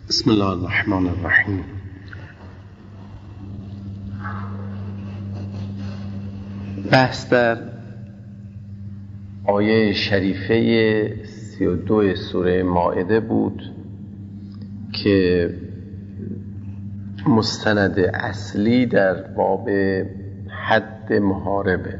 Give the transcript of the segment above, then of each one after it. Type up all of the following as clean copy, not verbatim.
بسم الله الرحمن الرحیم. بحث در آیه شریفه 32 سوره مائده بود که مستند اصلی در باب حد محاربه.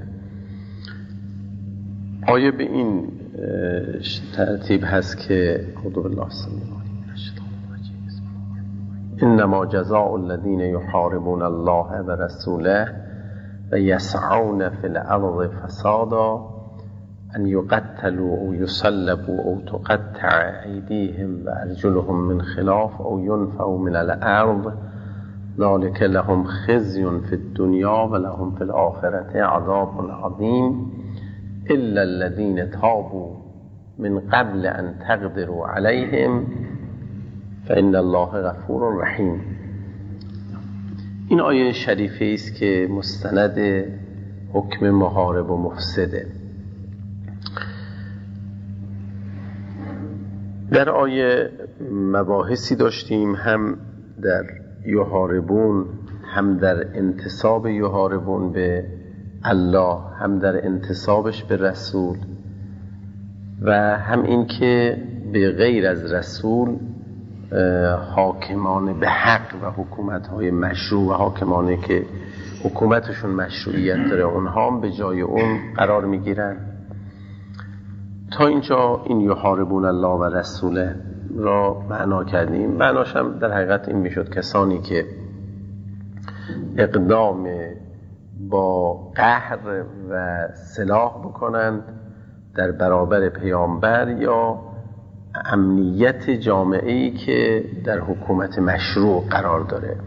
آیه به این ترتیب هست که اعوذ بالله السمیع العلیم من الشیطان الرجیم بسم الله الرحمن الرحیم انما جزاء الذین یحاربون الله و رسوله و یسعون فی الارض فسادا ان یقتلوا او یصلبوا او تقطع ایدیهم و ارجلهم من خلاف او ینفوا من الارض ذلک لهم خزی فی الدنیا و لهم فی الآخرة عذاب عظیم الا الذين تابوا من قبل ان تقدروا عليهم فان الله غفور رحیم. این آیه شریفه است که مستند حکم محارب و مفسده. در آیه مباحثی داشتیم، هم در یحاربون، هم در انتساب یحاربون به الله، هم در انتسابش به رسول، و هم این که به غیر از رسول حاکمان به حق و حکومت‌های مشروع و حاکمانی که حکومتشون مشروعیت داره اونها هم به جای اون قرار میگیرن. تا اینجا این یحاربون الله و رسوله را معنا کردیم. معناش هم در حقیقت این میشد کسانی که اقدام با قهر و سلاح بکنند در برابر پیامبر یا امنیت جامعه‌ای که در حکومت مشروع قرار داره.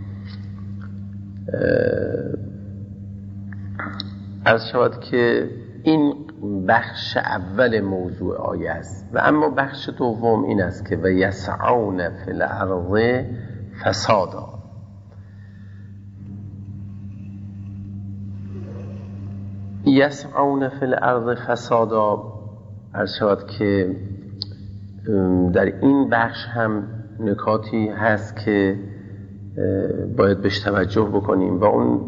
عرض شود که این بخش اول موضوع آیه است، و اما بخش دوم این است که و یسعون فی الارض فسادا. یسعون فی الارض فسادا، عرض شود که در این بخش هم نکاتی هست که باید بهش توجه بکنیم، و اون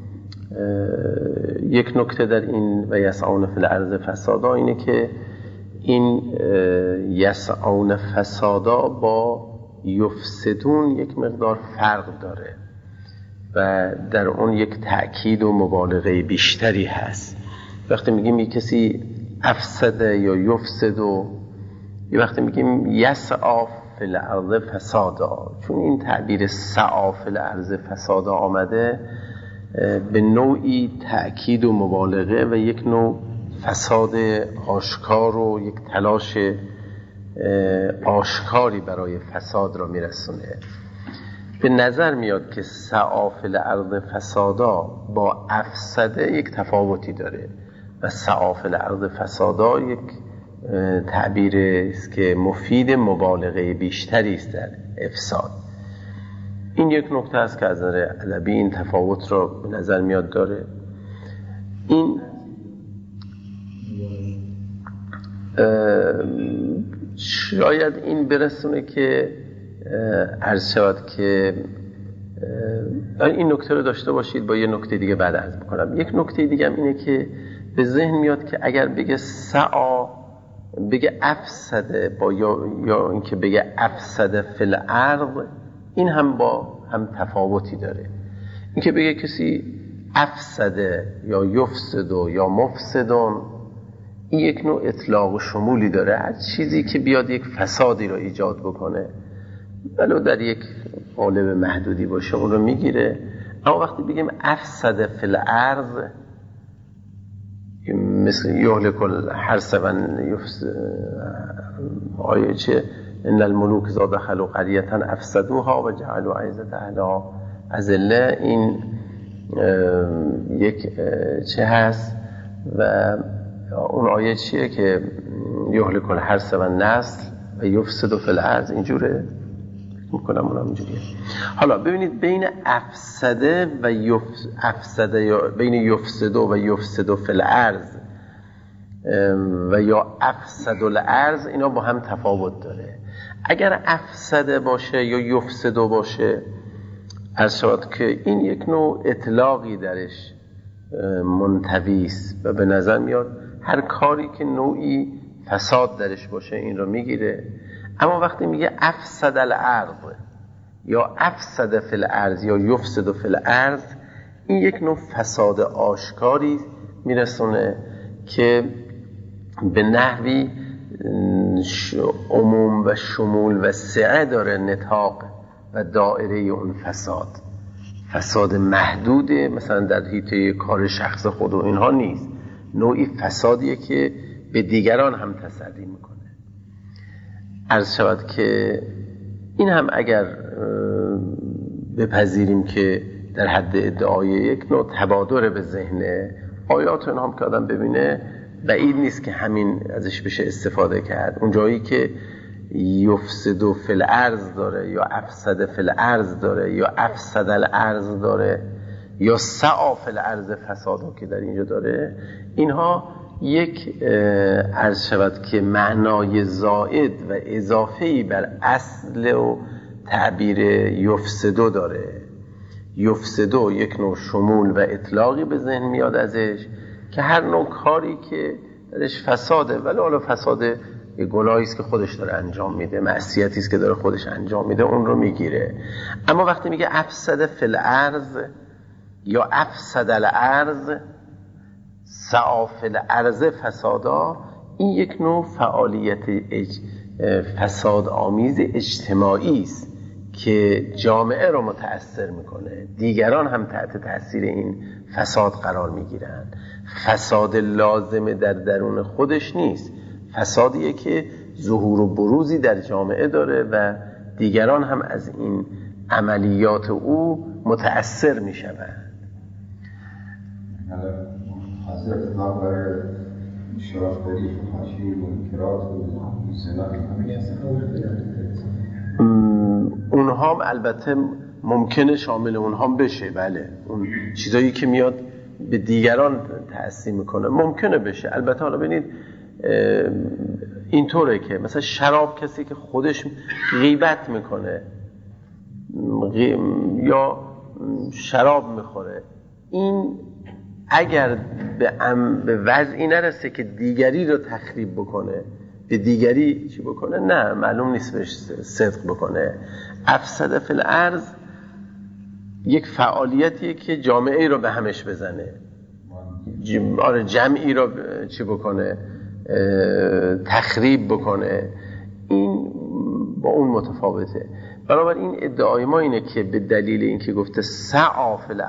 یک نکته در این و یسعون فی الارض فسادا اینه که این یسعون فسادا با یفسدون یک مقدار فرق داره و در اون یک تأکید و مبالغه بیشتری هست. وقتی میگیم یک کسی افسده یا یفسد، و یه وقتی میگیم یسعا فی الارض فسادا، چون این تعبیر سعا فی الارض فسادا آمده به نوعی تأکید و مبالغه و یک نوع فساد آشکار و یک تلاش آشکاری برای فساد را میرسونه. به نظر میاد که سعا فی الارض فسادا با افسده یک تفاوتی داره و سعا فی الارض فسادا یک تعبیر است که مفید مبالغه بیشتری است در افساد. این یک نکته است که از نظر ادبی این تفاوت را به نظر میاد داره. این شاید این برسونه که عرض شود که این نکته رو داشته باشید. با یه نکته دیگه بعد عرض بکنم. یک نکته دیگه هم اینه که به ذهن میاد که اگر بگه سعا بگه افسده با یا اینکه بگه افسده فی الارض، این هم با هم تفاوتی داره. اینکه بگه کسی افسده یا یفسد یا مفسدون، این یک نوع اطلاق و شمولی داره. هر چیزی که بیاد یک فسادی رو ایجاد بکنه ولو در یک قالب محدودی باشه اون رو میگیره. اما وقتی بگیم افسده فی الارض، مثل یهلک الحرث و آیه چه ان الملوک اذا دخلوا قریة افسدوها و جعلوا عزة اهلها اذلة، این یک چه هست و اون آیه چیه که یهلک الحرث و النسل و یفسد فی الارض، اینجوره میکنم اونم اینجوریه. حالا ببینید بین افسده و افسده یا بین یفسد و یفسد فی الارض و یا افسد الارض، اینا با هم تفاوت داره. اگر افسده باشه یا یفسدو باشه، عرض شود که این یک نوع اطلاقی درش منطویست و به نظر میاد هر کاری که نوعی فساد درش باشه این رو میگیره. اما وقتی میگه افسد الارض یا افسد فی الارض یا یفسد فی الارض، این یک نوع فساد آشکاری میرسونه که به نحوی عموم و شمول و سعه داره نطاق و دائره اون فساد محدوده، مثلا در حیطه کار شخص خود و اینها نیست، نوعی فسادیه که به دیگران هم تسری میکنه. عرض شود که این هم اگر بپذیریم که در حد ادعای یک نوع تبادر به ذهن آیات اونها هم که آدم ببینه، بعید نیست که همین ازش بشه استفاده کرد. اون جایی که یفسد فی الارض داره یا افسد فی الارض داره یا افسد الارض داره یا سعی فی الارض فسادا که در اینجا داره، اینها یک عرض شود که معنای زائد و اضافه‌ای بر اصل و تعبیر یفسدو داره. یفسدو یک نوع شمول و اطلاقی به ذهن میاد ازش که هر نوع کاری که درش فساده، ولی حالا فساد گناهی است که خودش داره انجام میده، معصیتی است که داره خودش انجام میده، اون رو میگیره. اما وقتی میگه افسد فی الارض یا افسد الارض سعی فی الارض فسادا، این یک نوع فعالیت فساد آمیز اجتماعی است که جامعه رو متأثر میکنه، دیگران هم تحت تأثیر این فساد قرار میگیرن. فساد لازم در درون خودش نیست، فسادیه که ظهور و بروزی در جامعه داره و دیگران هم از این عملیات او متأثر میشوند. حاضر اتفاق برای شرافداری فحاشی منکرات و زنا اونها هم البته ممکنه شامل اونها هم بشه، بله، اون چیزایی که میاد به دیگران تأثیر میکنه ممکنه بشه. البته حالا ببینید اینطوره که مثلا شراب، کسی که خودش غیبت میکنه یا شراب میخوره، این اگر به وضعی نرسه که دیگری رو تخریب بکنه، به دیگری چی بکنه، نه معلوم نیست بهش صدق بکنه. افسد فی الارض یک فعالیتیه که جامعه رو به همش بزنه، آره جمعی رو چی بکنه، تخریب بکنه. این با اون متفاوته. بنابراین این ادعای ما اینه که به دلیل اینکه گفته سعی فی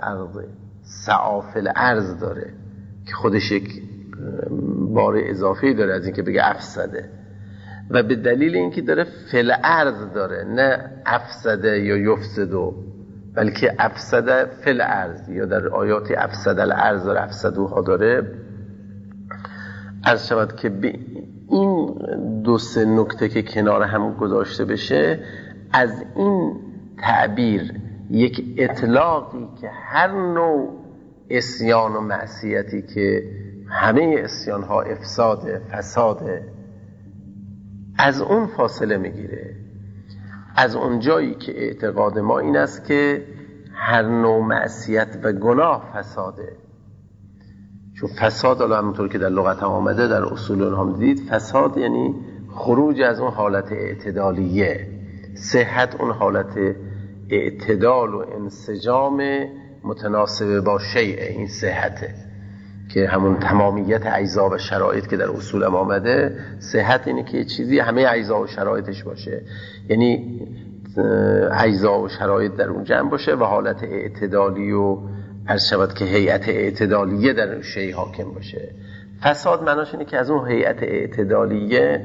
الارض داره که خودش یک بار اضافی داره از اینکه بگه افسده، و به دلیل اینکه داره فی الارض داره، نه افسده یا یفسدو، بلکه افسده فی الارض، یا در آیاتی افسد الارض داره، افسدوها داره. عرض شود که به این دو سه نکته که کنار هم گذاشته بشه، از این تعبیر یک اطلاقی که هر نوع عصیان و معصیتی که همه عصیان ها افساده، فساده، از اون فاصله میگیره. از اون جایی که اعتقاد ما این است که هر نوع معصیت و گناه فساده. چون فساد، حالا همونطور که در لغت هم آمده، در اصول هم دید، فساد یعنی خروج از اون حالت اعتدالیه. صحت اون حالت اعتدال و انسجام متناسب با شیء، این صحته که همون تمامیت اجزا و شرایط که در اصول هم آمده. صحت اینه که چیزی همه اجزا و شرایطش باشه، یعنی اجزا و شرایط در اون جمع باشه و حالت اعتدالی و عرض شود که هیئت اعتدالیه در شیء حاکم باشه. فساد معناش اینه که از اون هیئت اعتدالیه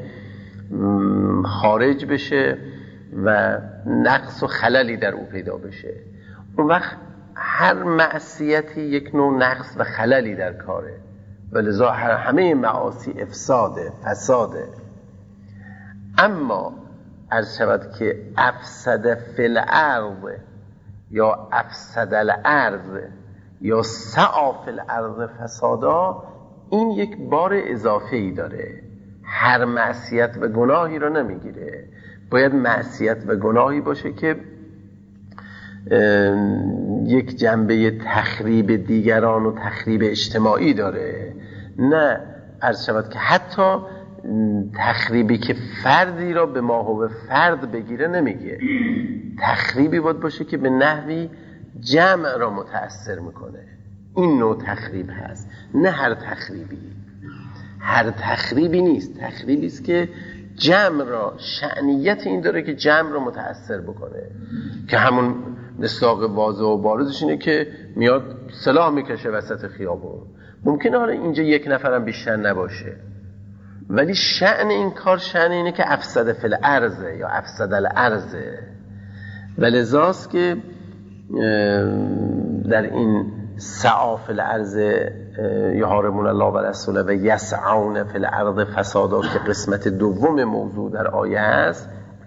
خارج بشه و نقص و خللی در او پیدا بشه. اون وقت هر معصیتی یک نوع نقص و خللی در کاره، ولذا همه معاصی افساده، فساده. اما عرض شود که افسد فی الارض یا افسد الارض یا سعی فی الارض فسادا، این یک بار اضافه‌ای داره، هر معصیت و گناهی رو نمیگیره، باید معصیت و گناهی باشه که یک جنبه تخریب دیگران و تخریب اجتماعی داره، نه عرض شود که حتی تخریبی که فردی را به ماهو فرد بگیره نمیگه، تخریبی باید باشه که به نحوی جمع را متأثر میکنه. این نوع تخریب هست، نه هر تخریبی. هر تخریبی نیست، تخریبی است که جمع را، شأنیت این داره که جمع را متأثر بکنه، که همون مصداق واضح و بارزش اینه که میاد سلاح میکشه وسط خیابون. ممکنه حالا اینجا یک نفرم بیشتر نباشه، ولی شأن این کار شأن اینه که افسد فی الارض یا افسد الارض. ولذاست که در این سعی فی الارض یحاربون الله و رسوله و یسعون فی الارض فسادا که قسمت دوم موضوع در آیه است،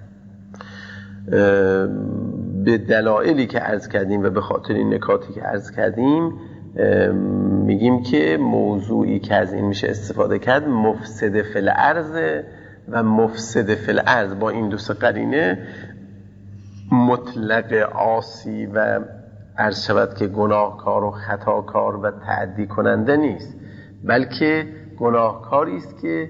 به دلایلی که عرض کردیم و به خاطر این نکاتی که عرض کردیم میگیم که موضوعی که از این میشه استفاده کرد مفسد فی الارض و مفسد فی الارض با این دو قرینه مطلق عاصی و عرض شود که گناهکار و خطاکار و تعدی کننده نیست، بلکه گناهکاری است که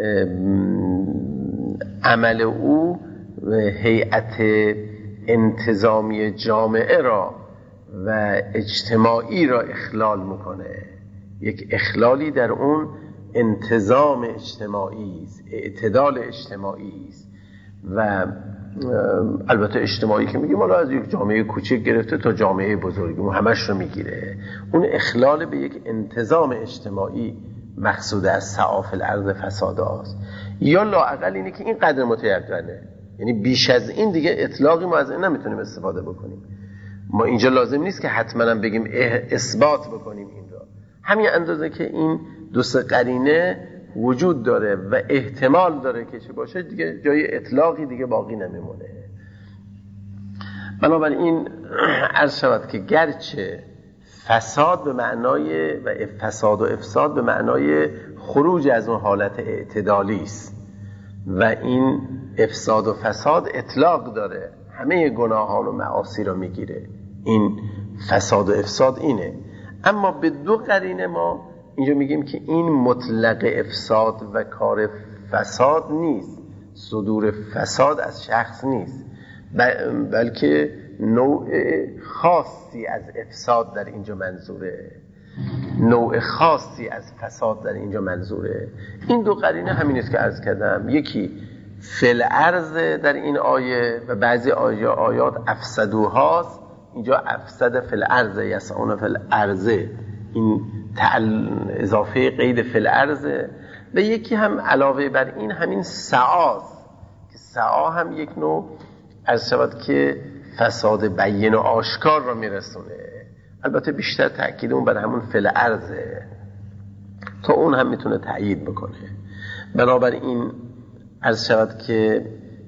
عمل او هیئت انتظامی جامعه را و اجتماعی را اخلال میکنه. یک اخلالی در اون انتظام اجتماعی است، اعتدال اجتماعی است. و البته اجتماعی که میگیم حالا از یک جامعه کوچک گرفته تا جامعه بزرگی همش رو میگیره. اون اخلال به یک انتظام اجتماعی مقصود از سعی فی الارض فساد است. یا لااقل اینه که این قدر متیقنه، یعنی بیش از این دیگه اطلاقی ما از این نمیتونیم استفاده بکنیم. ما اینجا لازم نیست که حتما هم بگیم اثبات بکنیم این را، همین اندازه که این دو سه قرینه وجود داره و احتمال داره که چه باشه دیگه جای اطلاقی دیگه باقی نمیمونه. بنابراین عرض شود که گرچه فساد به معنای و فساد و افساد به معنای خروج از اون حالت اعتدالی است و این افساد و فساد اطلاق داره، همه گناهان و معاصی را میگیره، این فساد و افساد اینه. اما به دو قرینه ما اینجا میگیم که این مطلق افساد و کار فساد نیست، صدور فساد از شخص نیست، بلکه نوع خاصی از افساد در اینجا منظوره، نوع خاصی از فساد در اینجا منظوره. این دو قرینه همین است که عرض کردم، یکی فی الارض در این آیه و بعضی آیات افسدوهاست، اینجا افسد فی الارض یسعون فی الارض، این اضافه قید فی الارض. و یکی هم علاوه بر این همین سعاست که سعا هم یک نوع از شود که فساد بیان و آشکار را میرسونه، البته بیشتر تأکید اون بر همون فی الارض تا اون هم میتونه تأیید بکنه. بنابراین عرض شود که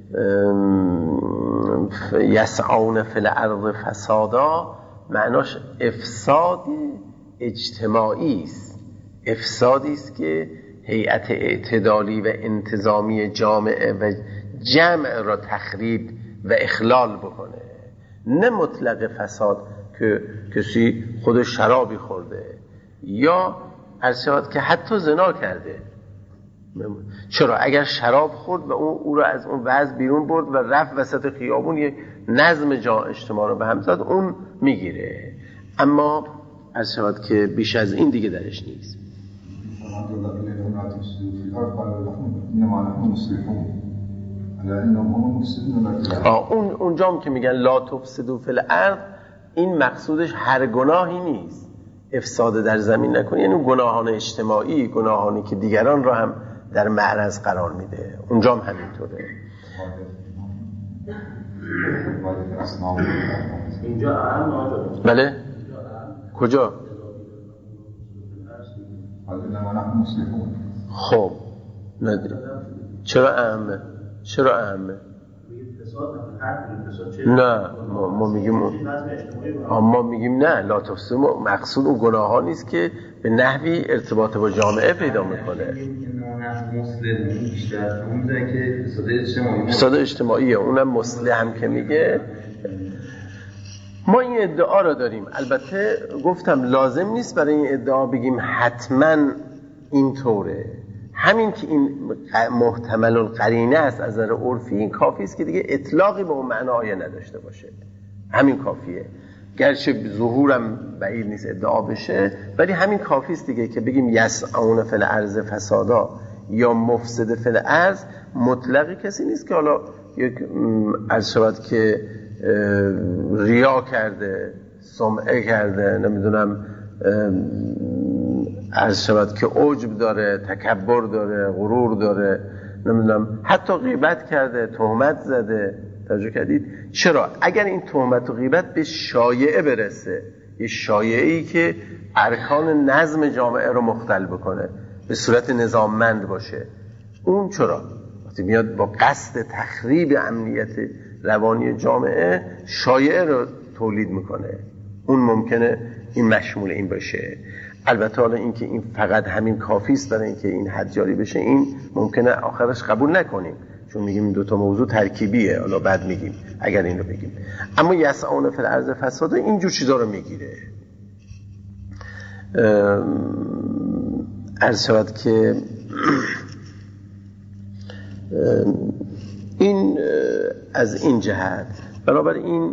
یسعون فی الارض فسادا معناش افساد اجتماعی است، افسادی است که هیئت اعتدالی و انتظامی جامعه و جمع را تخریب و اخلال بکنه، نه مطلق فساد که کسی خودش شرابی خورده یا عرض شود که حتی زنا کرده. چرا؟ اگر شراب خورد و او را از اون وضع بیرون برد و رفت وسط خیابون یک نظم اجتماع رو به هم زد، اون میگیره. اما عرض شود که بیش از این دیگه درش نیست. اونجا هم که میگن لا تفسدوا فی الارض، این مقصودش هر گناهی نیست، افساد در زمین نکنی، یعنی گناهان اجتماعی، گناهانی که دیگران را هم در معرض قرار میده، اونجا هم همینطوره. بله؟ کجا؟ خب چرا اهمه؟ چرا اهمه؟ نه ما میگیم نه، لا تفسدوا مقصود اون گناه ها نیست که به نحوی ارتباط با جامعه پیدا میکنه. مسلم بیشتر اون می‌دونه که فساد اجتماعیه. اونم مسلم هم که میگه ما این ادعا را داریم. البته گفتم لازم نیست برای این ادعا بگیم حتما اینطوره. همین که این محتمل القرینه است از نظر عرفی، این کافی است که دیگه اطلاقی به اون معنا نداشته باشه. همین کافیه. گرچه ظهورم بعید نیست ادعا بشه، ولی همین کافی است دیگه که بگیم یسعون فی الارض فسادا یا مفسد فی الارض. مطلقی کسی نیست که حالا یک عرض شود که ریا کرده، سمعه کرده، نمیدونم عرض شود که عجب داره، تکبر داره، غرور داره، نمیدونم حتی غیبت کرده، تهمت زده. توجه کردید؟ چرا؟ اگر این تهمت و غیبت به شایعه برسه، یه شایعه‌ای که ارکان نظم جامعه رو مختل بکنه، به صورت نظاممند باشه، اون چرا؟ وقتی میاد با قصد تخریب امنیت روانی جامعه شایعه رو تولید میکنه، اون ممکنه این مشمول این باشه. البته حالا این که این فقط همین کافی است برای اینکه این حد جاری بشه، این ممکنه آخرش قبول نکنیم، چون میگیم این دوتا موضوع ترکیبیه. حالا بعد میگیم اگر این رو بگیم. اما یسعون فی الارض فسادا اینجور چیزا رو میگیره. عرض شود که این از این جهت بنابراین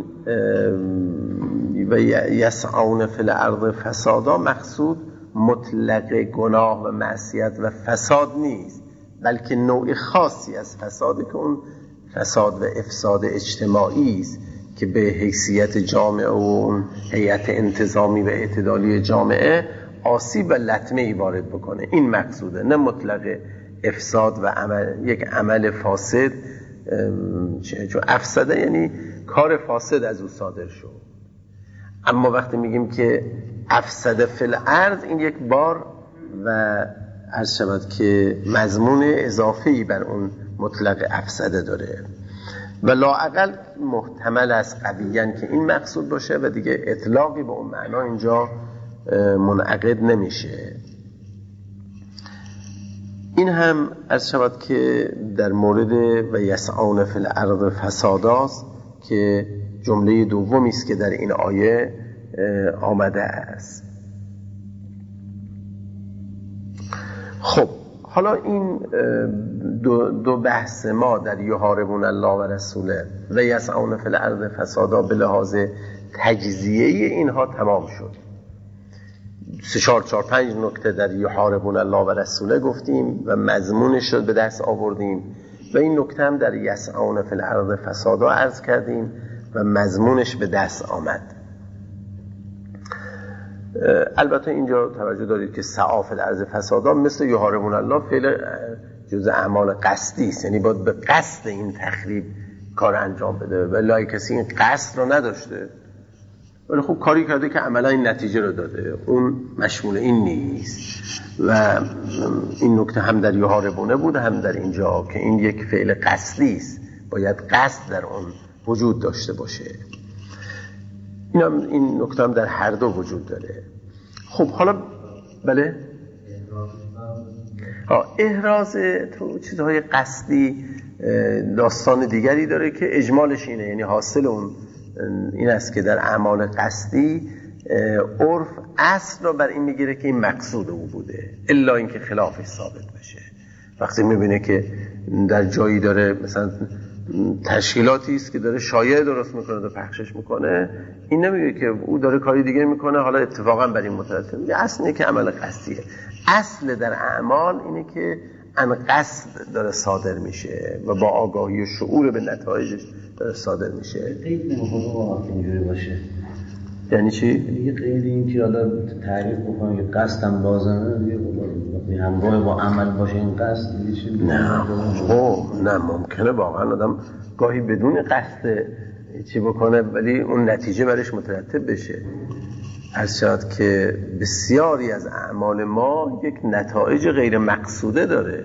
و یسعون فی الارض فسادا مقصود مطلق گناه و معصیت و فساد نیست، بلکه نوع خاصی از فساده که اون فساد و افساد اجتماعی است که به حیثیت جامعه و اون هیئت انتظامی و اعتدالی جامعه آسیب و لطمه‌ای وارد بکنه. این مقصوده، نه مطلق افساد و یک عمل فاسد. چون افسده یعنی کار فاسد از او صادر شد. اما وقتی میگیم که افسده فی الارض، این یک بار و عرض شود که مضمون اضافه‌ای بر اون مطلق افسده داره و لااقل محتمل است قویاً که این مقصود باشه و دیگه اطلاقی به اون معنا اینجا منعقد نمیشه. این هم عرض شود که در مورد و یسعون فی الارض فساداست که جمله دومی است که در این آیه آمده است. خب حالا این دو بحث ما در یحاربون الله و رسوله و یسعون فی الارض فسادا به لحاظ تجزیه اینها تمام شد. 3-4-5 نکته در یحاربون الله و رسوله گفتیم و مضمونش رو به دست آوردیم و این نکته هم در یسعون فی الارض فسادا عرض کردیم و مضمونش به دست آمد. البته اینجا توجه دارید که سعی فی الارض فسادا مثل یحاربون الله فعل جزء اعمال قصدی است، یعنی باید به قصد این تخریب کار انجام بده، ولی کسی این قصد رو نداشته ولی خب کاری کرده که عملا این نتیجه رو داده، اون مشمول این نیست. و این نکته هم در یحاربونه بود هم در اینجا که این یک فعل قصدی است، باید قصد در اون وجود داشته باشه. این نکته هم در هر دو وجود داره. خب حالا بله احراز تو چیزهای قصدی داستان دیگری داره که اجمالش اینه، یعنی حاصل اون این است که در اعمال قصدی عرف اصل رو بر این میگیره که این مقصود او بوده، الا اینکه خلافش ثابت بشه. وقتی میبینه که در جایی داره مثلا تشکیلاتی است که داره شایعه درست میکنه و پخشش میکنه، این نمیگه که او داره کاری دیگه میکنه حالا اتفاقا بر این مترتب میگه اصل اینه که عمل قصدیه. اصل در اعمال اینه که ان قصد داره صادر میشه و با آگاهی و شعور به نتایجش داره صادر میشه. قید نمیخواد واقعا اینجوری باشه. یعنی چی؟ دیگه قید این که حالا تعریف بکنه که قصدم لازمه دیگه همراه با عمل باشه این قصد دیگه چی؟ نه خب نه، ممکنه واقعا آدم گاهی بدون قصد چی بکنه ولی اون نتیجه برش مترتب بشه. عرض شد که بسیاری از اعمال ما یک نتایج غیر مقصوده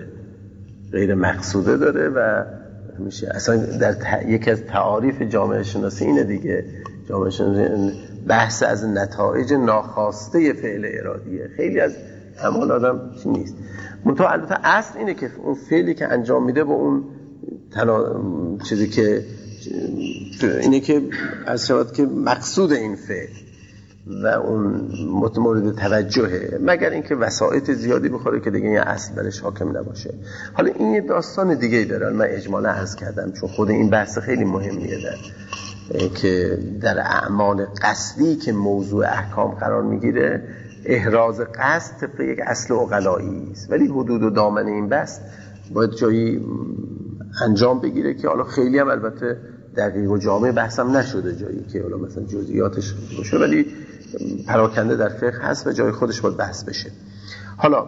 داره و میشه اصلا در یکی از تعاریف جامعه شناسی اینه دیگه. جامعه شناسی بحث از نتایج ناخواسته فعل ارادیه. خیلی از اعمال آدم چی نیست. منتها البته اصل اینه که اون فعلی که انجام میده با اون چیزی که اینه که از شود که مقصود این فعل و اون مورد توجهه، مگر اینکه وسایط زیادی بخوره که دیگه این اصل برش حاکم نباشه. حالا این یه داستان دیگه داره، من اجمالا عرض کردم چون خود این بحث خیلی مهمیه که در اعمال قصدی که موضوع احکام قرار میگیره احراز قصد طبق یک اصل عقلایی است، ولی حدود و دامن این بحث باید جایی انجام بگیره که حالا خیلی هم البته دقیق و جامع بحثم نشده، جایی که حالا مثلا جزئیاتش باشه، ولی پراکنده در فقه هست و جای خودش باید بحث بشه. حالا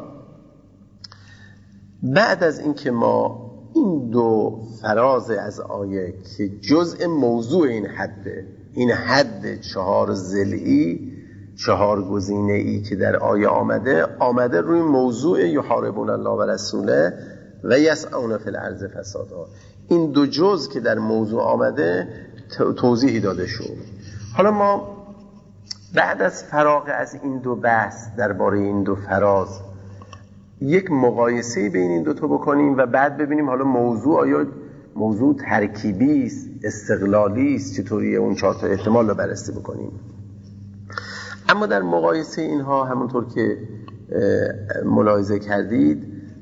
بعد از این که ما این دو فراز از آیه که جزء موضوع این حد 4 ضلعی 4 گزینه‌ای که در آیه آمده روی موضوع یحاربون الله و رسوله و یسعون فی الارض فسادا. این دو جزء که در موضوع آمده توضیحی داده شد. حالا ما بعد از فراغ از این دو بحث درباره این دو فراز یک مقایسه بین این دو تا بکنیم و بعد ببینیم حالا موضوع آیا موضوع ترکیبی است، استقلالی است، چطوری اون 4 تا احتمال رو بررسی بکنیم. اما در مقایسه اینها همونطور که ملاحظه کردید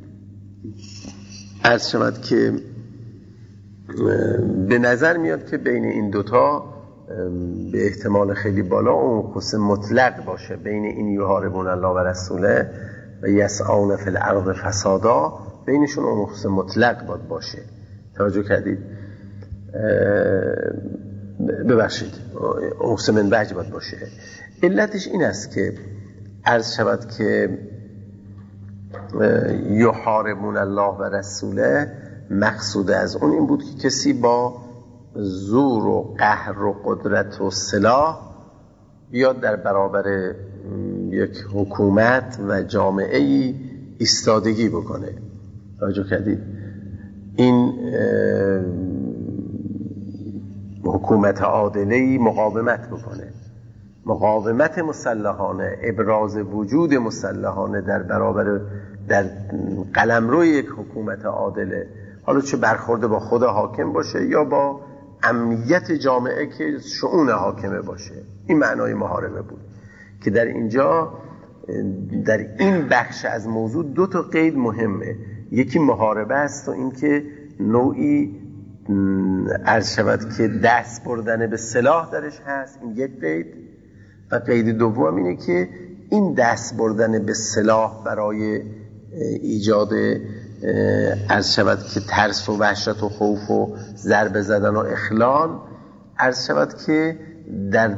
عرض شود که به نظر میاد که بین این دوتا به احتمال خیلی بالا اون خصوص مطلق باشه، بین این یحاربون الله و رسوله و یسعون فی الارض فسادا، بینشون اون خصوص مطلق باید باشه. توجه کردید؟ ببخشید اون خصوص منبعج باید باشه. علتش این است که عرض شود که یحاربون الله و رسوله مقصود از اون این بود که کسی با زور و قهر و قدرت و سلاح بیاد در برابر یک حکومت و جامعه‌ای ایستادگی بکنه. توجه کردید؟ این حکومت عادله‌ای مقاومت بکنه، مقاومت مسلحانه، ابراز وجود مسلحانه در برابر در قلمرو یک حکومت عادله، حالا چه برخورده با خود حاکم باشه یا با امنیت جامعه که شؤون حاکمه باشه. این معنای محاربه بود که در اینجا در این بخش از موضوع 2 تا قید مهمه. یکی محاربه است و این که نوعی عرض شود که دست بردن به سلاح درش هست، این یک قید. و قید دوم اینه که این دست بردن به سلاح برای ایجاد عرض شود که ترس و وحشت و خوف و ضربه زدن و اخلال عرض شود که در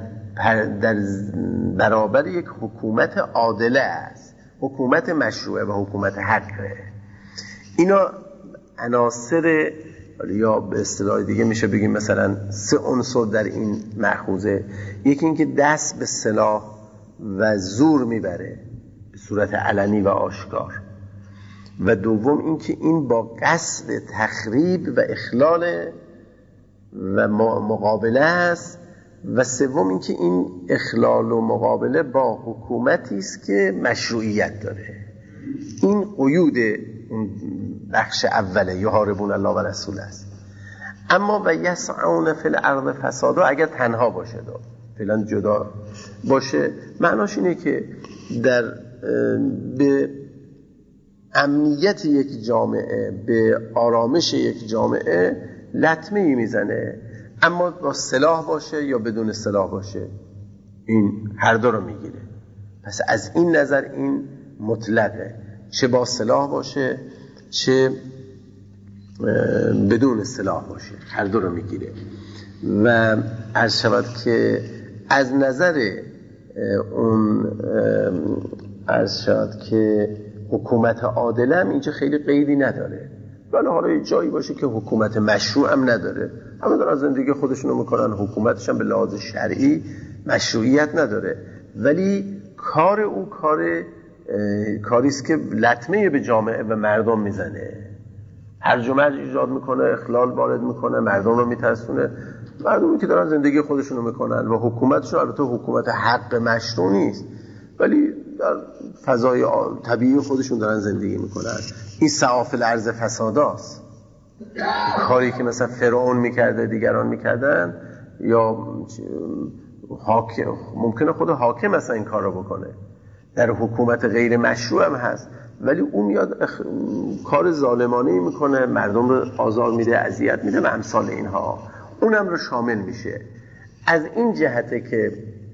برابر یک حکومت عادله است، حکومت مشروعه و حکومت حقه. اینا عناصر یا به اصطلاح دیگه میشه بگیم مثلا 3 عنصر در این مأخوذه. یکی این که دست به سلاح و زور میبره به صورت علنی و آشکار، و دوم این که این با قصد تخریب و اخلال و مقابله است، و سوم این که این اخلال و مقابله با حکومتی است که مشروعیت داره. این قیود اون بخش اوله یحاربون الله و رسوله است. اما و یسعون فی الارض فسادا اگر تنها باشه، فعلا جدا باشه، معناش اینه که در به امنیت یک جامعه، به آرامش یک جامعه لطمه‌ای میزنه، اما با سلاح باشه یا بدون سلاح باشه این هر دو رو میگیره. پس از این نظر این مطلقه، چه با سلاح باشه چه بدون سلاح باشه هر دو رو میگیره. و عرض شود که از نظر اون عرض شود که حکومت عادله هم اینجا خیلی قیدی نداره، ولی حالا یه جایی باشه که حکومت مشروع هم نداره، همه دارن زندگی خودشونو میکنن، حکومتش هم به لحاظ شرعی مشروعیت نداره، ولی کار او کاریست که لطمه به جامعه و مردم میزنه، هرج و مرج ایجاد میکنه، اخلال وارد میکنه، مردم رو میترسونه، مردمی که دارن زندگی خودشونو میکنن و حکومتشون البته حکومت حق مشروع نیست، ولی در فضای طبیعی خودشون دارن زندگی میکنن. این سعاف الارض فساداست. کاری که مثلا فرعون میکرده دیگران میکردن، یا ممکنه خود حاکم مثلا این کار رو بکنه، در حکومت غیر مشروع هم هست، ولی اون میاد کار ظالمانه میکنه، مردم رو آزار میده، اذیت میده و امثال اینها، اونم رو شامل میشه. از این جهته که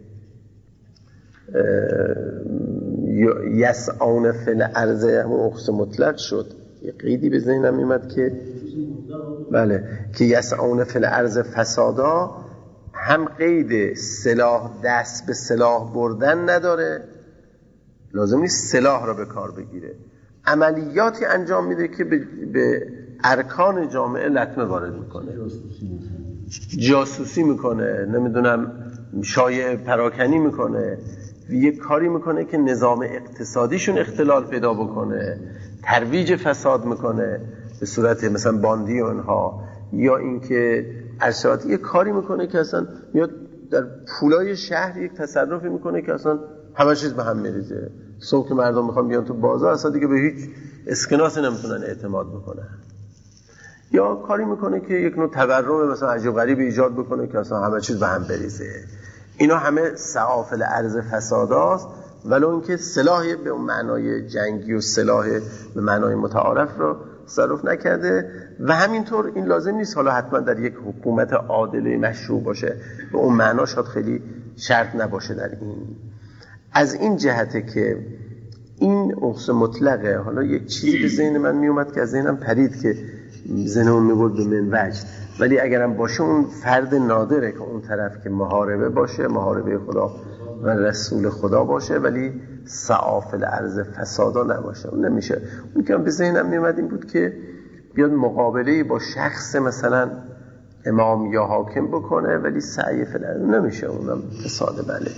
یسعون فی الارض همون اخص مطلق شد. یه قیدی به ذهنم میمد که بله، که یسعون فی الارض فسادا هم قید سلاح، دست به سلاح بردن نداره، لازم نیست سلاح را به کار بگیره، عملیاتی انجام میده که به ارکان جامعه لطمه وارد میکنه، جاسوسی میکنه، نمیدونم شایعه پراکنی میکنه، یه کاری میکنه که نظام اقتصادیشون اختلال پیدا بکنه، ترویج فساد میکنه به صورت مثلا باندی و اینها، یا اینکه ارشادی یه کاری میکنه که اصلا میاد در پولای شهر یک تصرفی میکنه که اصلا همه چیز به هم میریزه. صبح که مردم میخوان بیان تو بازار اصلا دیگه به هیچ اسکناسی نمیتونن اعتماد بکنن. یا کاری میکنه که یک نوع تورم مثلا عجیب غریب ایجاد بکنه که اصلا همه چیز به هم بریزه. اینا همه سعاف الارض فساداست، ولو اینکه سلاح به اون معنای جنگی و سلاح به معنای متعارف رو تصرف نکرده. و همینطور این لازم نیست حالا حتما در یک حکومت عادله مشروع باشه، به اون معنا شاید خیلی شرط نباشه در این. از این جهته که این اخص مطلقه. حالا یک چیزی به ذهن من می اومد که از ذهنم پرید که ذهنم می‌برد به من وجد، ولی اگرم باشه اون فرد نادره که اون طرف که محاربه باشه، محاربه خدا و رسول خدا باشه، ولی سعاف الارض فسادا نباشه. اون نمیشه. اون که به ذهنم میومد این بود که بیاد مقابله با شخص مثلا امام یا حاکم بکنه، ولی سعی فلان نمیشه، اونم فساده. بله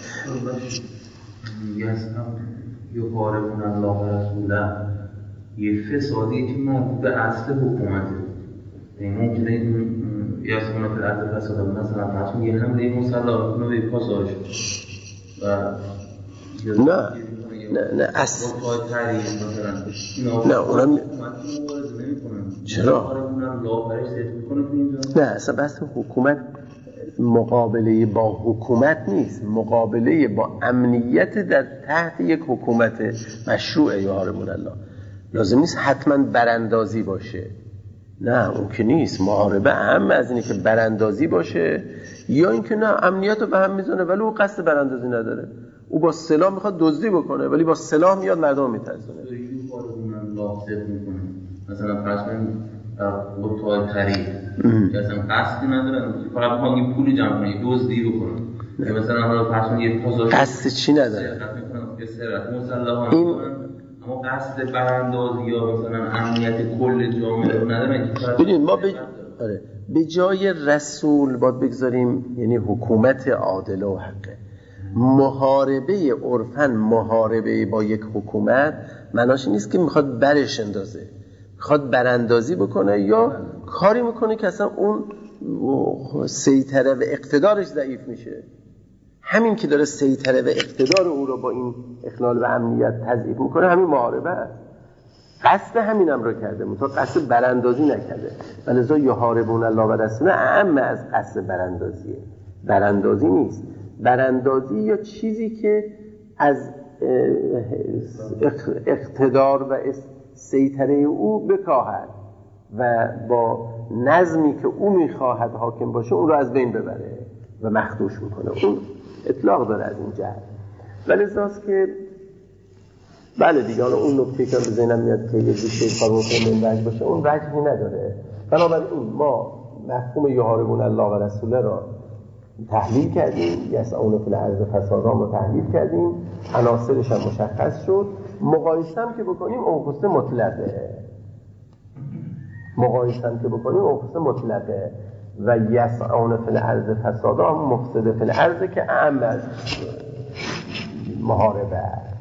یحاربون الله و رسوله، یه فسادی که مربوط به اصل حکومته. ممکنه یاسمون فی الارض فساد مثلا فرض یه حمله مسلح کنه به پاساژ و نه اصلا نه اونم چرا نه اصلا بحث حکومت مقابله با حکومت نیست، مقابله با امنیت در تحت یک حکومت مشروع. یحاربون الله لازم نیست حتما براندازی باشه، نه اون که نیست. محاربه اهم از اینه که براندازی باشه، یا اینکه نه امنیت رو به هم میزنه ولی او قصد براندازی نداره، او با سلاح میخواد دزدی بکنه ولی با سلاح میاد مردم میترسونه. مثلا فرض کنیم قطعه خرید که اصلا قصدی ندارن، فقط میخوان یه پولی جمع کنن، دزدی بکنن، یا مثلا حالا فرض کنیم یه پازار قصد چی نداره، این اما قصد براندازی یا مثلا امنیت کل جامعه رو ندارن. ببینید ما به جای رسول باید بگذاریم یعنی حکومت عادله و حقه. محاربه عرفاً محاربه با یک حکومت معناش نیست که میخواد برش اندازه، میخواد براندازی بکنه یا کاری میکنه که اصلا اون سیطره و اقتدارش ضعیف میشه. همین که داره سیطره و اقتدار او رو با این اخلال و امنیت تضعیف میکنه همین محاربه است. قصد همینم رو کرده، منتها قصد براندازی نکرده. ولذا یحاربون الله و رسوله اعم از قصد براندازیه. براندازی نیست، براندازی یا چیزی که از اقتدار و سیطره او بکاهد و با نظمی که او میخواهد حاکم باشه اون رو از بین ببره و مخدوش میکنه. اون اطلاق داره از این جهت. ولذاست که بله دیگه حالا اون نکته که به ذهنم میاد که یه چیزی کار ممکن وجه باشه اون وجهی نداره. بنابراین ما مفهوم یحاربون الله و رسوله را تحلیل کردیم، یسعون فی الارض فسادا رو تحلیل کردیم، عناصرش هم مشخص شد. مقایسه هم که بکنیم اون مطلقه، مقایسه هم که بکنیم اون مطلقه و یسعون فی الارض فسادا هم مفسد فی الارض که اعم از محاربه.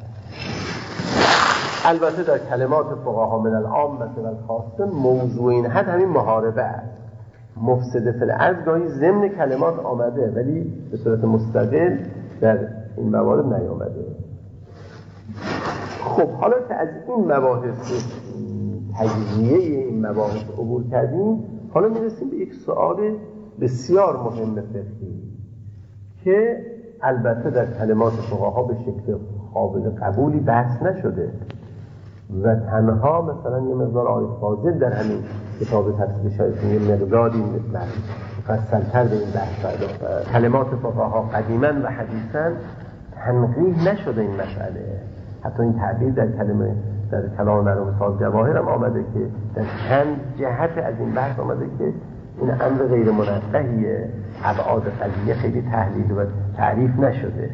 البته در کلمات فقها من العامه و الخاصه موضوع این حد همین محاربه است. مفسد فی الارض گاهی ضمن کلمات آمده ولی به صورت مستقل در این موارد نیامده. خب حالا که از این مباحث تجزیه این مباحث عبور کردیم، حالا میرسیم به یک سؤال بسیار مهم فقهی که البته در کلمات فقها به شکل قابل قبولی بحث نشده و تنها مثلا یه مقدار آیه فاضل در همین کتاب تفسیر شایستون یه مقداری مفصل‌تر به این بحث پرداخته. کلمات فقها قدیما و حدیثا تنقیح نشده این مسئله. حتی این تعبیر در کلام مرحوم صاحب جواهر هم آمده که در چند جهت از این بحث آمده که این امر غیر منقحیه، ابعاد قضیه خیلی تحلیل و تعریف نشده.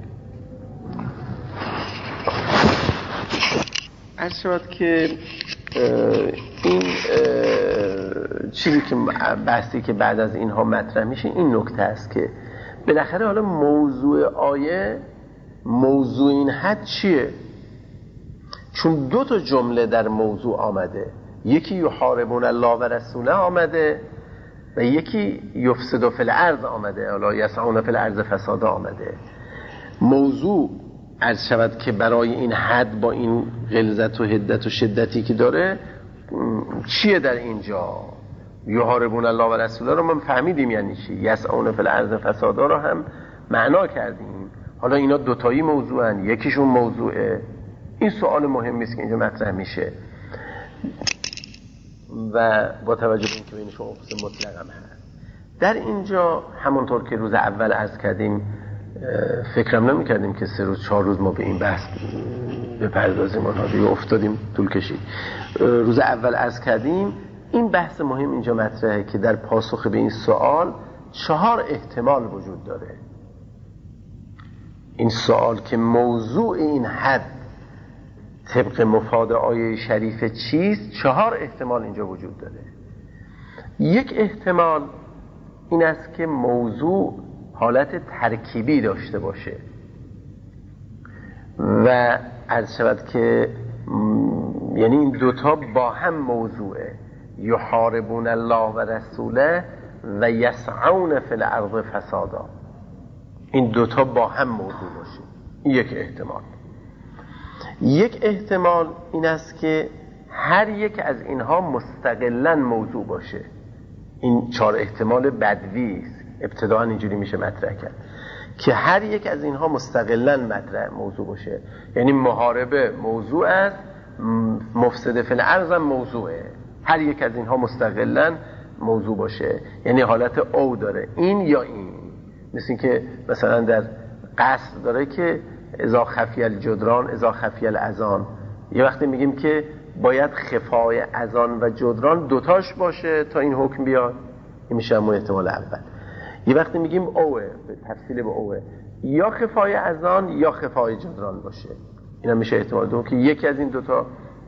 عرض شد که این چیزی که بحثی که بعد از اینها مطرح میشه این نکته است که بالاخره حالا موضوع آیه، موضوع این حد چیه؟ چون دو تا جمله در موضوع آمده، یکی یحاربون الله و رسوله آمده و یکی یفسد فی الارض آمده، حالا یسعون فی الارض فساد آمده. موضوع عرض شود که برای این حد با این غلظت و حدت و شدتی که داره چیه در اینجا؟ یحاربون الله و رسوله رو من فهمیدیم یعنی چی، یسعون فی الارض فسادا رو هم معنا کردیم. حالا اینا دوتایی موضوعن، یکیشون موضوعه. این سوال مهمی است که اینجا مطرح میشه و با توجه به اینکه بینشون خصوص مطلق هم هست. در اینجا همونطور که روز اول عرض کردیم، فکرم نمی کردیم که 3 روز 4 روز ما به این بحث بپردازیم، اونها دیگه افتادیم، طول کشید. روز اول عرض کردیم این بحث مهم اینجا مطرحه که در پاسخ به این سوال 4 احتمال وجود داره. این سوال که موضوع این حد طبق مفاد آیه شریف چیست، 4 احتمال اینجا وجود داره. یک احتمال این است که موضوع حالت ترکیبی داشته باشه و عرض شود که یعنی این دوتا با هم موضوعه، یحاربون الله و رسوله و یسعون فی الارض فسادا، این دوتا با هم موضوع باشه. یک احتمال. یک احتمال این است که هر یک از اینها مستقلاً موضوع باشه. این 4 احتمال بدوی است، ابتداء اینجوری میشه مطرح کرد که هر یک از اینها مستقلاً مطرح موضوع باشه. یعنی محاربه موضوع است، مفسد فی الارض هم موضوعه، هر یک از اینها مستقلاً موضوع باشه. یعنی حالت او داره، این یا این. مثل این که مثلا در قصر داره که اذا خفی الجدران اذا خفی الاذان، یه وقتی میگیم که باید خفای اذان و جدران دوتاش باشه تا این حکم بیاد، این میشه همون احتمال اول. یه وقتی میگیم اوه، تفصیل به اوه، یا خفای اذان یا خفای جدران باشه، این هم میشه احتمال دوم که یکی از این دوتا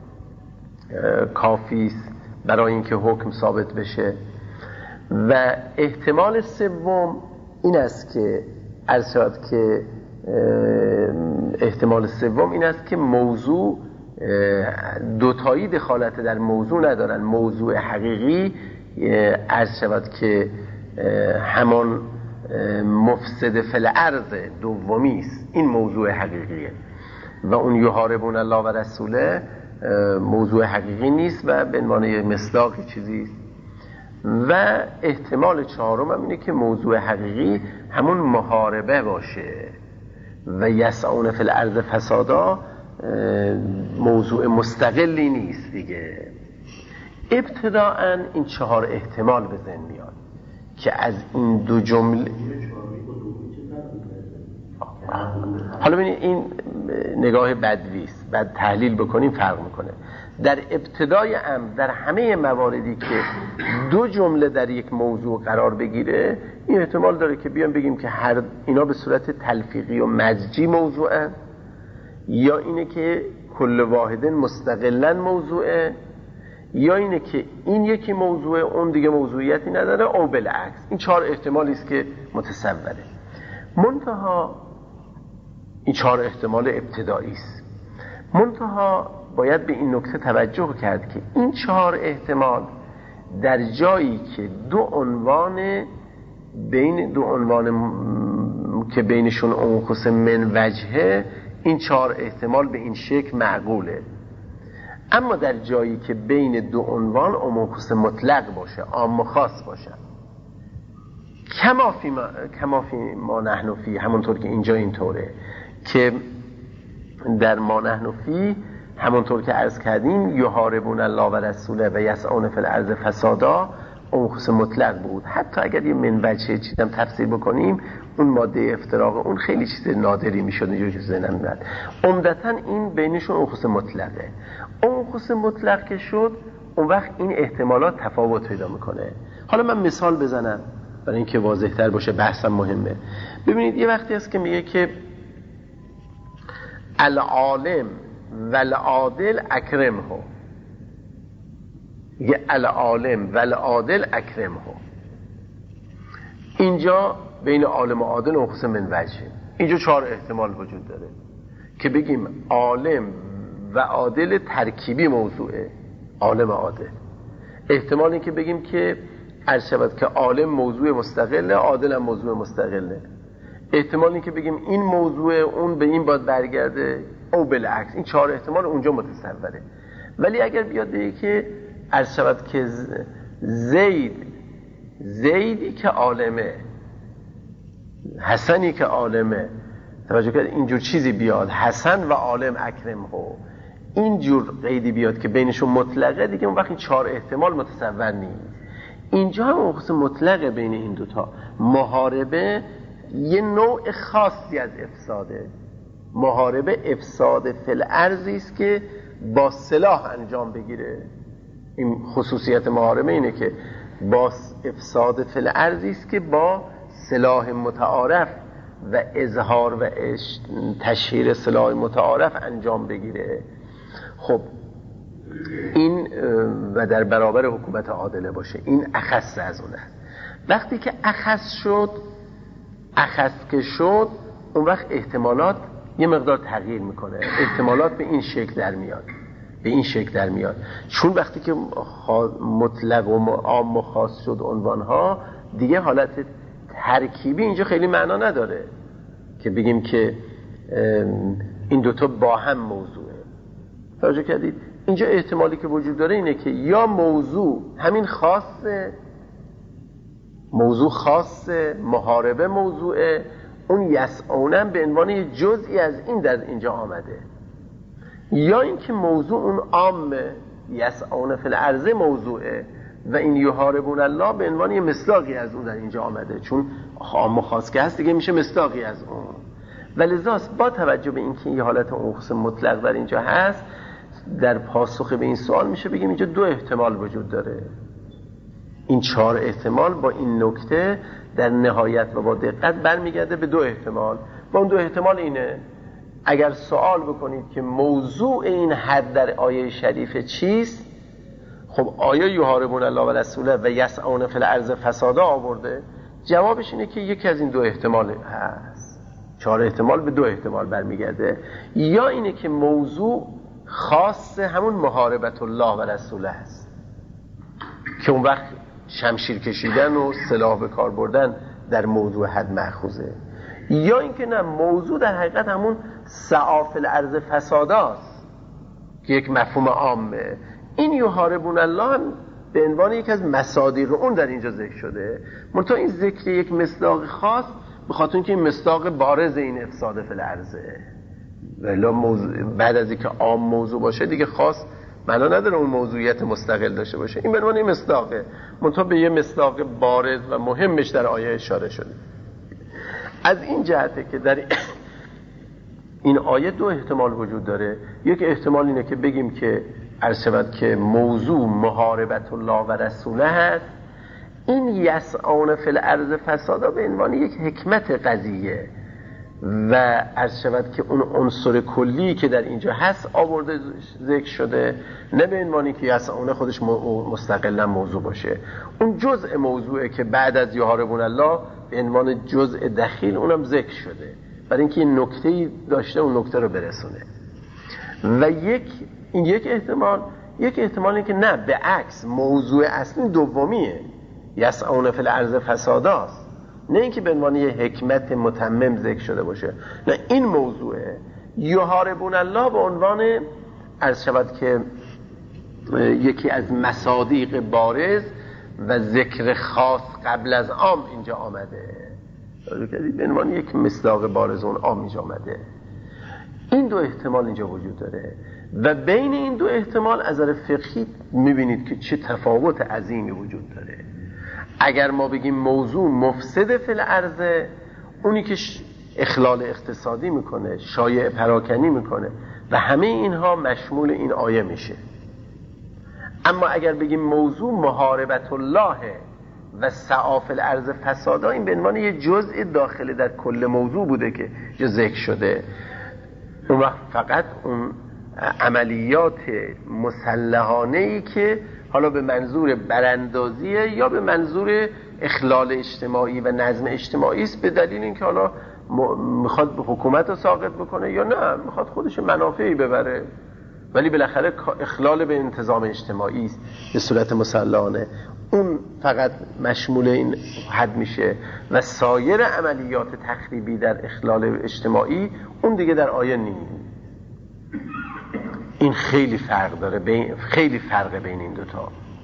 کافیست برای اینکه حکم ثابت بشه. و احتمال سوم این است که عرض شد که احتمال سوم این است که موضوع دوتایی دخالت در موضوع ندارن. موضوع حقیقی عرض شود که همان مفسد فی الارض دومی است، این موضوع حقیقیه و اون یحاربون الله و رسوله موضوع حقیقی نیست و به عنوان مصداق چیزی است. و احتمال 4م هم اینه که موضوع حقیقی همون محاربه باشه و یسعون فی الارض فسادا موضوع مستقلی نیست دیگه. ابتداءً این 4 احتمال به ذهن میاد که از این دو جمله حالا ببینید این نگاه بدویست، بعد تحلیل بکنیم فرق میکنه. در ابتدای امر در همه مواردی که 2 جمله در یک موضوع قرار بگیره، این احتمال داره که بیان بگیم که هر اینا به صورت تلفیقی و مزجی موضوعه، یا اینه که کل واحد مستقلا موضوعه، یا اینه که این یکی موضوعه اون دیگه موضوعیتی نداره، او بالعکس. این 4 احتمالی است که متصوره. منتها این 4 احتمال ابتدایی است. منتها باید به این نکته توجه کرد که این 4 احتمال در جایی که 2 عنوان بین 2 عنوان که بینشون انقص من وجهه، این 4 احتمال به این شکل معقوله. اما در جایی که بین دو عنوان عموم خصوص مطلق باشه، عام و خاص باشه، کما فی ما نحن فی، همونطور که اینجا اینطوره که در ما نحن فی، همونطور که عرض کردیم یحاربون الله و رسوله و یسعون فی الارض فسادا، اون خصوص مطلق بود. حتی اگر یه منوجه چیزم تفسیر بکنیم، اون ماده افتراق اون خیلی چیز نادری میشد، اینجوری که ذهنم میاد. عمدتاً این بینشون اون خصوص مطلقه. اون خصوص مطلق که شد، اون وقت این احتمالات تفاوت پیدا میکنه. حالا من مثال بزنم برای اینکه واضح تر باشه، بحثم مهمه. ببینید یه وقتی هست که میگه که العالم و العادل اکرمه، میگه العالم و العادل اکرمه. اینجا بین عالم و عادل اون خصوص منوجه. اینجا 4 احتمال وجود داره که بگیم عالم و عادل ترکیبی موضوعه، عالم و عادل. احتمال این که بگیم که عرض شود که عالم موضوع مستقله، عادل هم موضوع مستقله. احتمال این که بگیم این موضوع اون به این باید برگرده، او بالعکس. این 4 احتمال اونجا متصوره. ولی اگر بیاد بگه که عرض شود که زیدی که عالمه، حسنی که عالمه، توجه کرد اینجور چیزی بیاد، حسن و عالم اکرم هو، اینجور قیدی بیاد که بینشون مطلقه، دیگه اون وقت این 4 احتمال متصور نیست. اینجا هم اون خصوص مطلقه بین این دوتا. محاربه یه نوع خاصی از افساده. محاربه افساد فی الارضی است که با سلاح انجام بگیره. این خصوصیت محاربه اینه که با افساد فی الارضی است که با سلاح متعارف و اظهار و تشهیر سلاح متعارف انجام بگیره. خب این و در برابر حکومت عادله باشه، این اخص از اون است. وقتی که اخص که شد، اون وقت احتمالات یه مقدار تغییر میکنه. احتمالات به این شکل در میاد. چون وقتی که مطلق و عام و خاص شد عنوانها، دیگه حالت ترکیبی اینجا خیلی معنا نداره که بگیم که این دوتا با هم موضوعه. توجه کردید؟ اینجا احتمالی که وجود داره اینه که یا موضوع همین خاصه، محاربه موضوعه، اون یسعونم به عنوان یه جزئی از این در اینجا آمده، یا اینکه موضوع اون عامه، یسعون فی الارض موضوعه و این یحاربون الله به عنوان یه مصداقی از اون در اینجا آمده، چون عام و خاص که هست دیگه میشه مصداقی از اون. ولذاست با توجه به اینکه یه حالت اون خصوص مطلق در اینجا هست، در پاسخ به این سوال میشه بگیم اینجا 2 احتمال وجود داره. این 4 احتمال با این نکته در نهایت و با دقت برمیگرده به 2 احتمال. با اون 2 احتمال اینه، اگر سوال بکنید که موضوع این حد در آیه شریفه چیست، خب آیه یحاربون الله و رسوله و یسعون فی الارض فسادا آورده، جوابش اینه که یکی از این 2 احتمال هست. 4 احتمال به 2 احتمال برمیگرده. یا اینه که موضوع خاص همون محاربت الله و رسوله هست که اون وقت شمشیر کشیدن و سلاح به کار بردن در موضوع حد مأخوذه. یا اینکه نه، موضوع در حقیقت همون سعی فی الارض فساداست که یک مفهوم عامه. این یحاربون الله هم به عنوان یک از مصادیق اون در اینجا ذکر شده، منتها این ذکر یک مصداق خاص به خاطر اینکه این مصداق بارز این افساد فی الارضه. ولی بعد از اینکه عام موضوع باشه دیگه خاص معنا نداره اون موضوعیت مستقل داشته باشه. این به عنوان این مصداقه، منتها به یه مصداق بارز و مهمش در آیه اشاره شده. از این جهته که در این آیه 2 احتمال وجود داره. یک احتمال اینه که بگیم که عرض شود که موضوع محاربت الله و رسوله هست. این یسعون فی الارض فسادا به عنوان یک حکمت قضیه و عرض شود که اون عنصر کلی که در اینجا هست آورده ذکر شده، نه به عنوانی که یسعون خودش مستقلا موضوع باشه. اون جزء موضوعه که بعد از یحاربون الله به عنوان جزء دخیل اونم ذکر شده، برای اینکه این نکته‌ای داشته اون نکته رو برسونه. و یک احتمال این که نه، به عکس موضوع اصلی دومیه، یسعون فی الارض فساداست، نه اینکه به عنوان یه حکمت متمم ذکر شده باشه. نه، این موضوعه یحاربون الله به عنوان عرض شود که یکی از مصادیق بارز و ذکر خاص قبل از عام اینجا آمده، به عنوان یک مصداق بارز اون عام اینجا آمده. این دو احتمال اینجا وجود داره و بین این دو احتمال از نظر فقهی میبینید که چه تفاوت عظیمی وجود داره. اگر ما بگیم موضوع مفسد فی الارض، اونی که اخلال اقتصادی میکنه، شایع پراکنی میکنه و همه اینها مشمول این آیه میشه. اما اگر بگیم موضوع محاربت الله و سعی فی الارض فسادا، این به عنوان یه جزء داخل در کل موضوع بوده که ذکر شده. اون وقت فقط اون عملیات مسلحانه‌ای که حالا به منظور براندازیه یا به منظور اخلال اجتماعی و نظم اجتماعی است، به دلیل اینکه حالا میخواد حکومت رو ساقط بکنه یا نه میخواد خودش منافعی ببره، ولی بالاخره اخلال به انتظام اجتماعی است به صورت مسلحانه، اون فقط مشمول این حد میشه و سایر عملیات تخریبی در اخلال اجتماعی اون دیگه در آیه نیست. این خیلی فرق داره، خیلی فرقه بین این دوتا.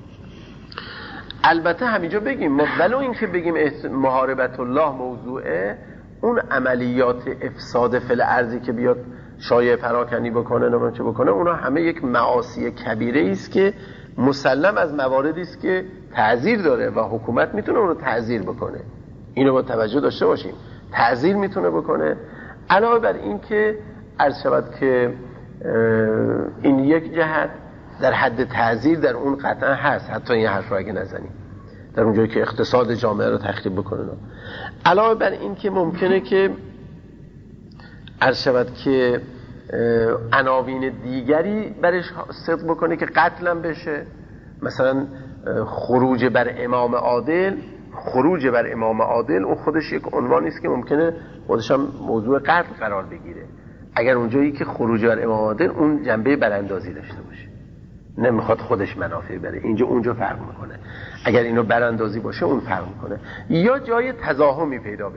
البته همینجا بگیم ولو این که بگیم محاربت الله موضوعه، اون عملیات افساد فی الارضی که بیاد شایع پراکنی بکنه نمیدونم چه بکنه، اونا همه یک معاصی کبیره است که مسلم از مواردی است که تعذیر داره و حکومت میتونه اون رو تعذیر بکنه. اینو با توجه داشته باشیم، تعذیر میتونه بکنه. علاوه بر این که عرض شود که این یک جهت در حد تعذیر در اون قطعا هست، حتی این حرف رو اگه نزنیم در اونجایی که اقتصاد جامعه رو تخریب بکنه. علاوه بر این که ممکنه که عرض شود که عناوین دیگری برش صدق بکنه که قتل هم بشه، مثلا خروج بر امام عادل. خروج بر امام عادل اون خودش یک عنوانی است که ممکنه خودش هم موضوع قتل قرار بگیره، اگر اونجایی که خروج بر امام عادل اون جنبه براندازی داشته باشه، نمیخواد خودش منافع بره، اینجا اونجا فرق میکنه. اگر اینو براندازی باشه اون فرق میکنه. یا جای تزاحمی پیدا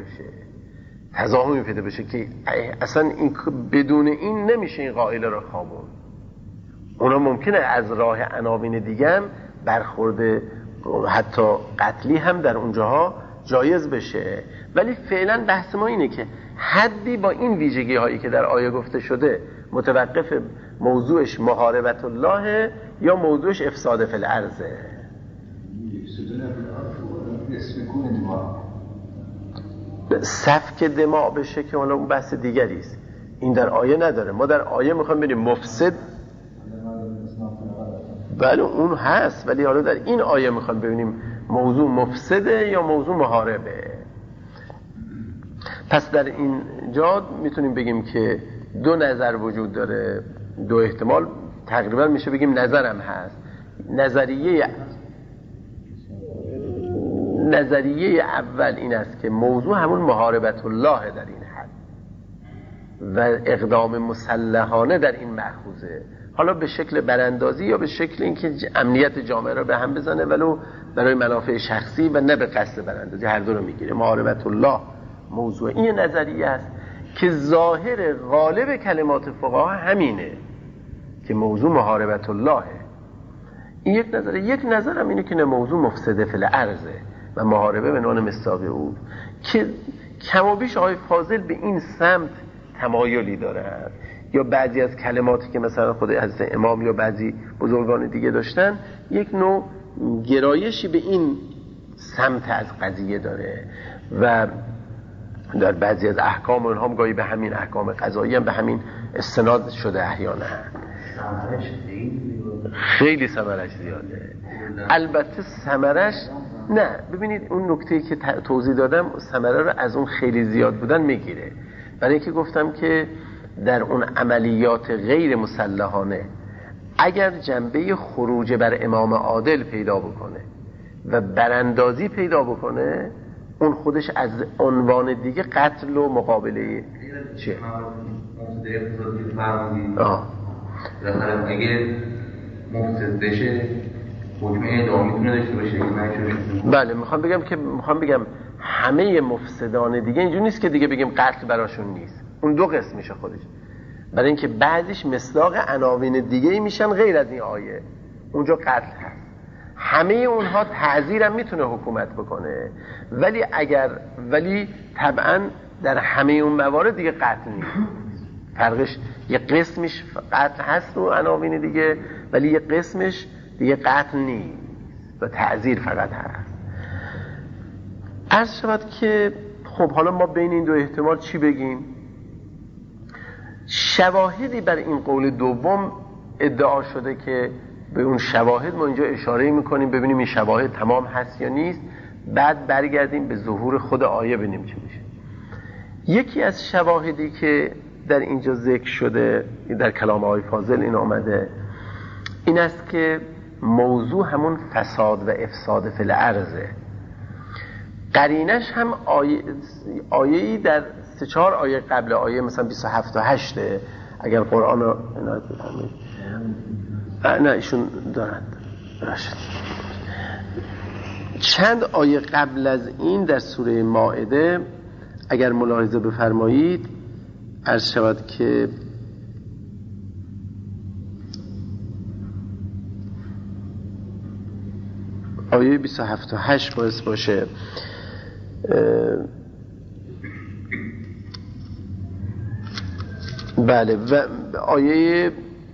بشه که اصلا این بدون این نمیشه این قائله رو خوابون. اونا ممکنه از راه عناوین دیگه هم برخورد حتی قتلی هم در اونجاها جایز بشه، ولی فعلا بحث ما اینه که حدی با این ویژگی هایی که در آیه گفته شده متوقف موضوعش محاربت الله یا موضوعش افساد فی الارض. سفک دماء بشه که حالا اون بحث دیگری است، این در آیه نداره. ما در آیه میخوایم بریم مفسد، بله اون هست، ولی حالا در این آیه میخوایم ببینیم موضوع مفسده یا موضوع محاربه. پس در این جا میتونیم بگیم که دو نظر وجود داره، دو احتمال تقریبا میشه بگیم نظرم هست. نظریه اول این است که موضوع همون محاربت الله در این حد و اقدام مسلحانه در این مأخوذه، حالا به شکل براندازی یا به شکل اینکه امنیت جامعه را به هم بزنه ولو برای منافع شخصی و نه به قصد براندازی، هر دو رو میگیره. محاربت الله موضوع این نظریه است که ظاهر غالب کلمات فقها همینه که موضوع محاربت الله. این یک نظره. یک نظرم اینه که موضوع مفسده فی الارض و محاربه به نام مصداق او، که کم و بیش آقای فاضل به این سمت تمایلی دارند، یا بعضی از کلماتی که مثلا خود حضرت امام یا بعضی بزرگان دیگه داشتن یک نوع گرایشی به این سمت از قضیه داره و در بعضی از احکام اونها هم گاهی به همین احکام قضایی هم به همین استناد شده احیانا. خیلی ثمرش زیاده. البته ثمرش نه، ببینید اون نکته‌ای که توضیح دادم ثمره رو از اون خیلی زیاد بودن میگیره، برای اینکه گفتم که در اون عملیات غیر مسلحانه اگر جنبه خروج بر امام عادل پیدا بکنه و براندازی پیدا بکنه، اون خودش از عنوان دیگه قتل و مقابله چیه؟ اگه مفسد بشه حکم اعدام میتونه داشته باشه. بله میخوام بگم همه مفسدان دیگه اینجوری نیست که دیگه بگیم قتل براشون نیست، اون دو قسم میشه خودش. برای اینکه بعدش مصداق عناوین دیگه میشن غیر از این آیه. اونجا قتل هست، همه اونها تعزیر هم میتونه حکومت بکنه، ولی طبعا در همه اون موارد دیگه قتل نیست. فرقش یه قسمش قتل هست رو عناوین دیگه، ولی یه قسمش دیگه قتل نیست و تعزیر فقط هست. عرض شود که خب حالا ما بین این دو احتمال چی بگیم؟ شواهدی بر این قول دوم ادعا شده که به اون شواهد ما اینجا اشاره میکنیم ببینیم این شواهد تمام هست یا نیست، بعد برگردیم به ظهور خود آیه ببینیم چی میشه. یکی از شواهدی که در اینجا ذکر شده در کلام آقای فاضل این آمده، این است که موضوع همون فساد و افساد فی الارضه. قرینش هم آیه‌ای در 3-4 آیه قبل آیه مثلا 27 و 8 اگر قرآن رو عنایت بفرمایید. نه ایشون دارند راشد. چند آیه قبل از این در سوره مائده اگر ملاحظه بفرمایید عرض شود که آیه 27 و 8 باعث باشه بله و آیه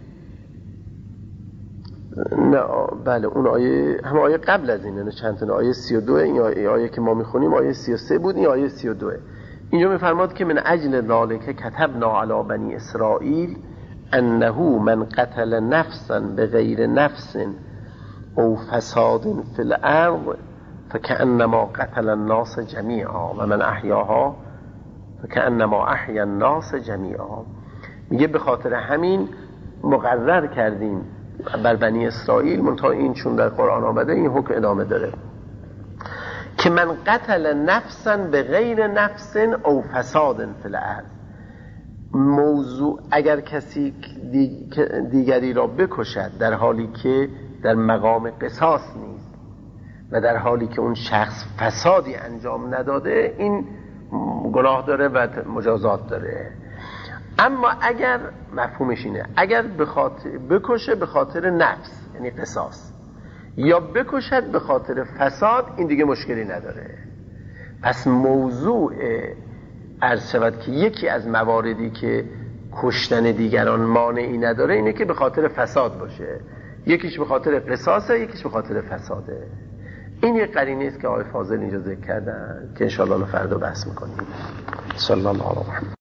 نه بله اون آیه هم آیه قبل از اینه، چند تا آیه 32 این آیه که ما میخونیم آیه 33 بود، این آیه 32 اینجا میفرماد که من اجل ذالک کتبنا علی بنی اسرائیل انه من قتل نفسا بغیر نفس او فساد فی الارض فکأنما قتل الناس جمیعا و من احیاها فکأنما احیا الناس جمیعا. میگه به خاطر همین مقرر کردیم بر بنی اسرائیل، منتها این چون در قرآن آمده این حکم ادامه داره که من قتل نفسا به غیر نفس او فساد فی الارض. موضوع اگر کسی دیگری را بکشد در حالی که در مقام قصاص نیست و در حالی که اون شخص فسادی انجام نداده، این گناه داره و مجازات داره. اما اگر مفهومش اینه اگر بکشه به خاطر نفس یعنی قصاص یا بکشد به خاطر فساد، این دیگه مشکلی نداره. پس موضوع عرض شود که یکی از مواردی که کشتن دیگران مانعی نداره اینه که به خاطر فساد باشه، یکیش به خاطر قصاصه یکیش به خاطر فساده. این یک قرینه است که آقای فاضل اینجا ذکر کردن که انشاءالله فردا بحث میکنیم. صلی الله علیه و